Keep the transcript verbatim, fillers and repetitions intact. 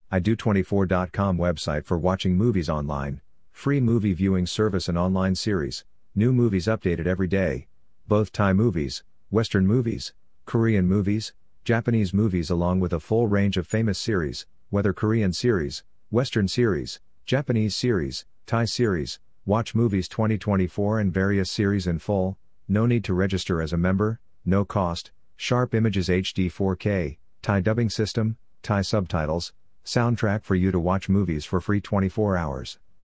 i do twenty-four dot com website for watching movies online, free movie viewing service and online series, new movies updated every day, both Thai movies, Western movies, Korean movies, Japanese movies along with a full range of famous series, whether Korean series, Western series, Japanese series, Thai series, watch movies twenty twenty-four and various series in full, no need to register as a member, no cost, sharp images H D four K, Thai dubbing system, Thai subtitles, soundtrack for you to watch movies for free twenty-four hours.